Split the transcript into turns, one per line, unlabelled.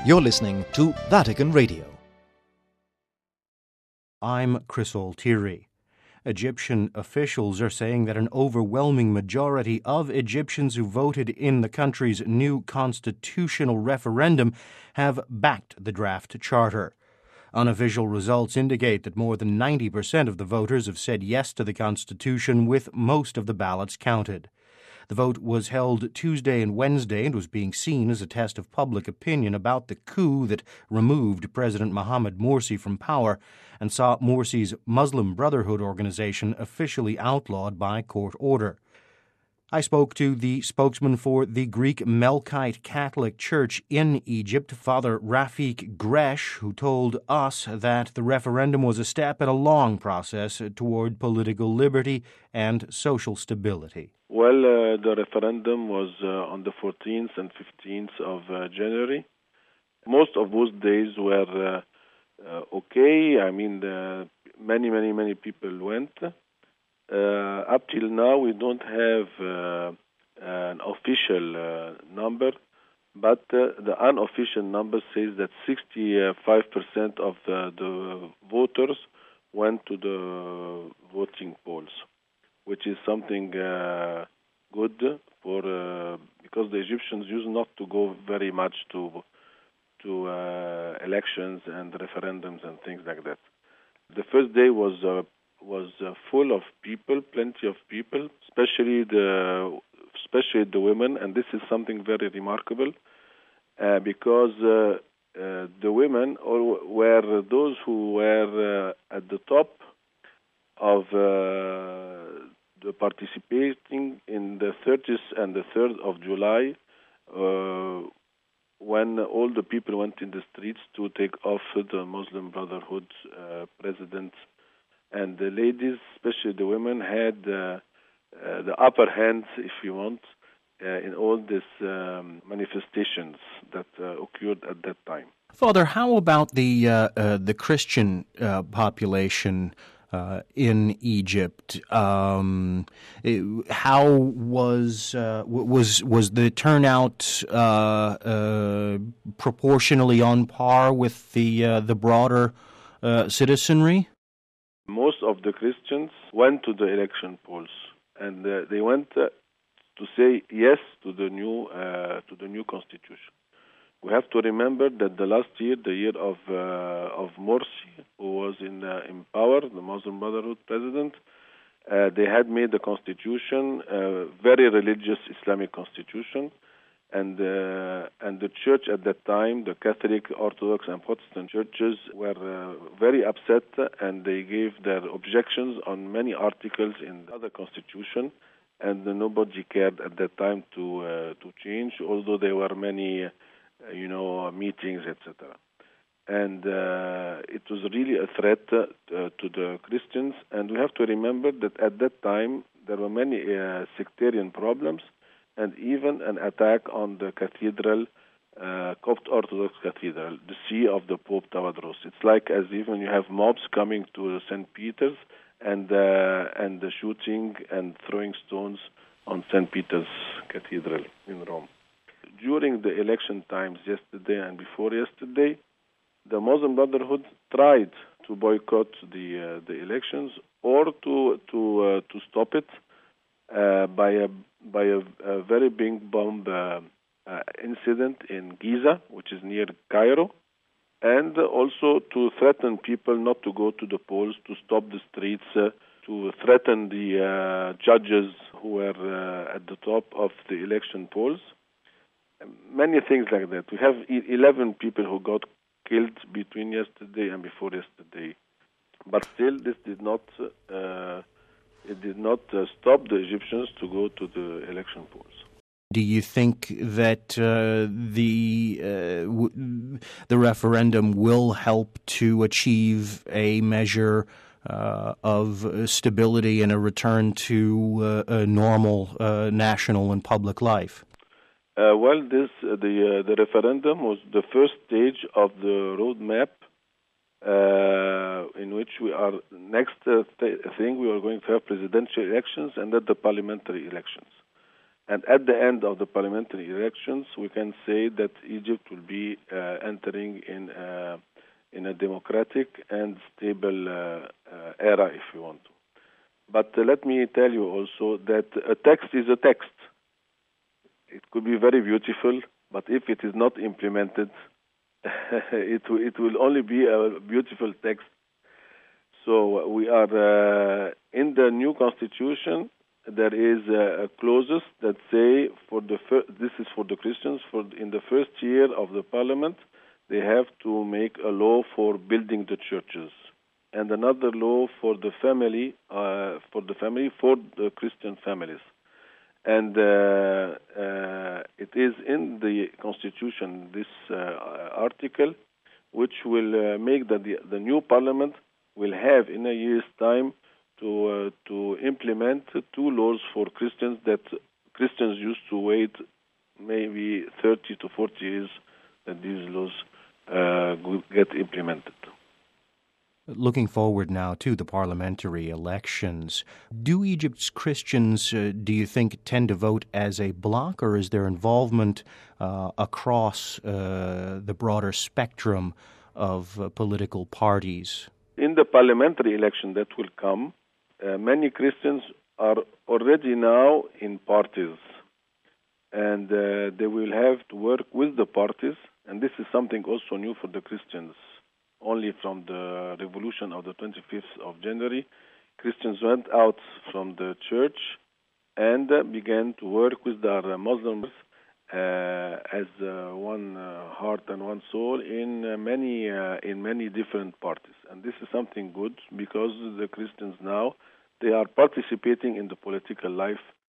You're listening to Vatican Radio.
I'm Chris Altieri. Egyptian officials are saying that an overwhelming majority of Egyptians who voted in the country's new constitutional referendum have backed the draft charter. Unofficial results indicate that more than 90% of the voters have said yes to the Constitution, with most of the ballots counted. The vote was held Tuesday and Wednesday and was being seen as a test of public opinion about the coup that removed President Mohamed Morsi from power and saw Morsi's Muslim Brotherhood organization officially outlawed by court order. I spoke to the spokesman for the Greek Melkite Catholic Church in Egypt, Father Rafik Gresh, who told us that the referendum was a step in a long process toward political liberty and social stability.
Well, the referendum was on the 14th and 15th of January. Most of those days were okay. I mean, many people went. Up till now, we don't have an official number, but the unofficial number says that 65% of the voters went to the voting polls, which is something good for because the Egyptians used not to go very much to elections and referendums and things like that. The first day was full of people, plenty of people, especially the women, and this is something very remarkable because the women were those who were at the top of the participating in the 30th and the 3rd of July when all the people went in the streets to take off the Muslim Brotherhood president. And the ladies, especially the women, had the upper hand, if you want, in all these manifestations that occurred at that time.
Father, how about the Christian population in Egypt? How was the turnout proportionally on par with the broader citizenry?
Most of the Christians went to the election polls, and they went to say yes to the new constitution. We have to remember that the last year, the year of Morsi, who was in power, the Muslim Brotherhood president, they had made the constitution a very religious Islamic constitution, and the church at that time, the Catholic, Orthodox, and Protestant churches were very upset, and they gave their objections on many articles in the other constitution, and nobody cared at that time to change, although there were many meetings, etc. And it was really a threat to the Christians, and we have to remember that at that time there were many sectarian problems, and even an attack on the cathedral, Copt Orthodox Cathedral, the see of the Pope Tawadros. It's like as if when you have mobs coming to St. Peter's and the shooting and throwing stones on St. Peter's Cathedral in Rome. During the election times yesterday and before yesterday, the Muslim Brotherhood tried to boycott the elections or to stop it by a very big bomb incident in Giza, which is near Cairo, and also to threaten people not to go to the polls, to stop the streets, to threaten the judges who were at the top of the election polls. Many things like that. We have 11 people who got killed between yesterday and before yesterday, but still, this did not stop the Egyptians to go to the election polls.
Do you think that the referendum will help to achieve a measure of stability and a return to a normal national and public life?
The referendum was the first stage of the roadmap in which we are thing we are going to have presidential elections and then the parliamentary elections. And at the end of the parliamentary elections, we can say that Egypt will be entering in a democratic and stable era, if you want to. But let me tell you also that a text is a text. It could be very beautiful, but if it is not implemented, it will only be a beautiful text. So we are in the new constitution. There is clauses that say this is for the Christians. In the first year of the parliament, they have to make a law for building the churches, and another law for the family, for the Christian families. And it is in the Constitution, this article, which will make that the new parliament will have in a year's time to implement two laws for Christians that Christians used to wait maybe 30 to 40 years that these laws would get implemented.
Looking forward now to the parliamentary elections, do Egypt's Christians, do you think, tend to vote as a bloc, or is their involvement across the broader spectrum of political parties?
In the parliamentary election that will come, many Christians are already now in parties, and they will have to work with the parties, and this is something also new for the Christians. Only from the revolution of the 25th of January, Christians went out from the church and began to work with their Muslims as one heart and one soul in many different parties. And this is something good, because the Christians now, they are participating in the political life